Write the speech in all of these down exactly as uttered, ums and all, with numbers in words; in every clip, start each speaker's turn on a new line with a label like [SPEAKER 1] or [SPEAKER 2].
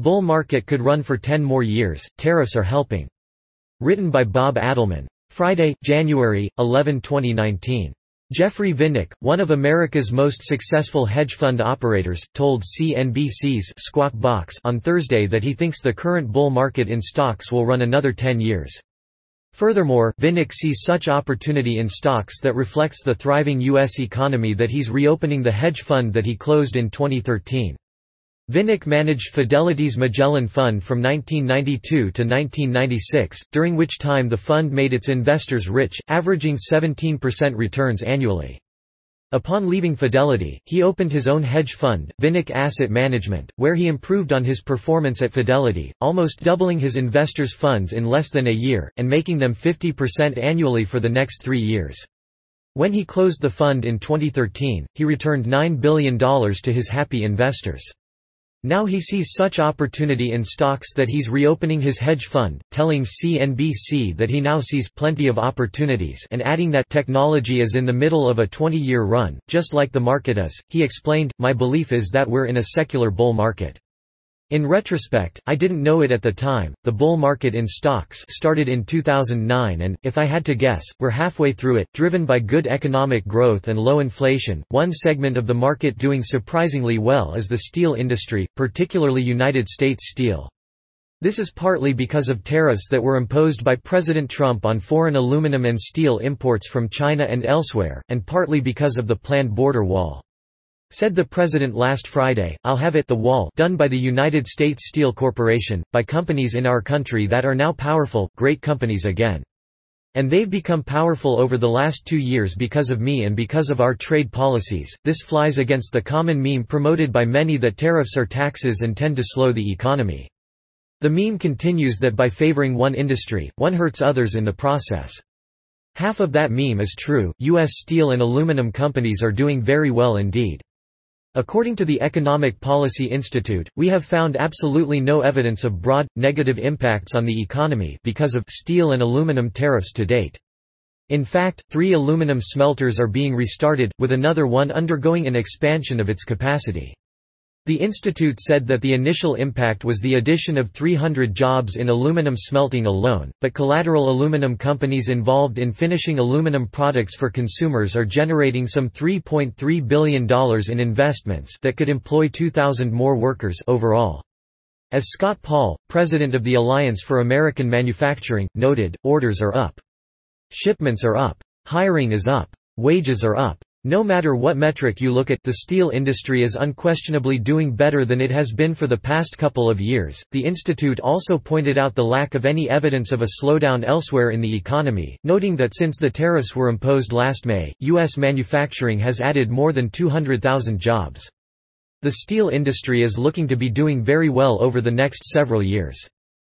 [SPEAKER 1] Bull market could run for ten more years, tariffs are helping. Written by Bob Adelman. Friday, January eleventh twenty nineteen. Jeffrey Vinnick, one of America's most successful hedge fund operators, told C N B C's Squawk Box on Thursday that he thinks the current bull market in stocks will run another ten years. Furthermore, Vinnick sees such opportunity in stocks that reflects the thriving U S economy that he's reopening the hedge fund that he closed in twenty thirteen. Vinnick managed Fidelity's Magellan Fund from nineteen ninety-two to nineteen ninety-six, during which time the fund made its investors rich, averaging seventeen percent returns annually. Upon leaving Fidelity, he opened his own hedge fund, Vinnick Asset Management, where he improved on his performance at Fidelity, almost doubling his investors' funds in less than a year, and making them fifty percent annually for the next three years. When he closed the fund in twenty thirteen, he returned nine billion dollars to his happy investors. Now he sees such opportunity in stocks that he's reopening his hedge fund, telling C N B C that he now sees plenty of opportunities and adding that technology is in the middle of a twenty-year run, just like the market is. He explained, "My belief is that we're in a secular bull market. In retrospect, I didn't know it at the time. The bull market in stocks started in two thousand nine and, if I had to guess, we're halfway through it, driven by good economic growth and low inflation. One segment of the market doing surprisingly well is the steel industry, particularly United States steel. This is partly because of tariffs that were imposed by President Trump on foreign aluminum and steel imports from China and elsewhere, and partly because of the planned border wall." Said the president last Friday. "I'll have it, the wall, done by the United States Steel Corporation, by companies in our country that are now powerful, great companies again. And they've become powerful over the last two years because of me and because of our trade policies." This flies against the common meme promoted by many that tariffs are taxes and tend to slow the economy. The meme continues that by favoring one industry, one hurts others in the process. Half of that meme is true. U S steel and aluminum companies are doing very well indeed. According to the Economic Policy Institute, we have found absolutely no evidence of broad, negative impacts on the economy because of steel and aluminum tariffs to date. In fact, three aluminum smelters are being restarted, with another one undergoing an expansion of its capacity. The institute said that the initial impact was the addition of three hundred jobs in aluminum smelting alone, but collateral aluminum companies involved in finishing aluminum products for consumers are generating some three point three billion dollars in investments that could employ two thousand more workers overall. As Scott Paul, president of the Alliance for American Manufacturing, noted, orders are up. Shipments are up. Hiring is up. Wages are up. No matter what metric you look at, the steel industry is unquestionably doing better than it has been for the past couple of years. The institute also pointed out the lack of any evidence of a slowdown elsewhere in the economy, noting that since the tariffs were imposed last May, U S manufacturing has added more than two hundred thousand jobs. The steel industry is looking to be doing very well over the next several years.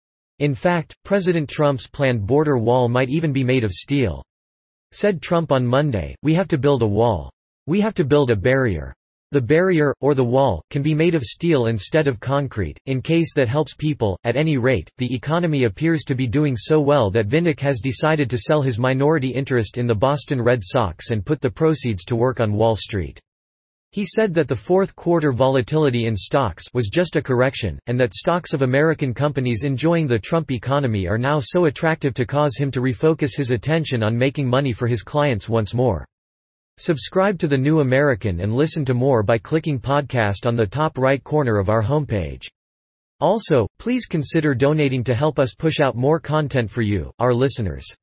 [SPEAKER 1] In fact, President Trump's planned border wall might even be made of steel. Said Trump on Monday, "We have to build a wall. We have to build a barrier. The barrier, or the wall, can be made of steel instead of concrete, in case that helps people." At any rate, the economy appears to be doing so well that Vinnick has decided to sell his minority interest in the Boston Red Sox and put the proceeds to work on Wall Street. He said that the fourth quarter volatility in stocks was just a correction, and that stocks of American companies enjoying the Trump economy are now so attractive to cause him to refocus his attention on making money for his clients once more. Subscribe to The New American and listen to more by clicking podcast on the top right corner of our homepage. Also, please consider donating to help us push out more content for you, our listeners.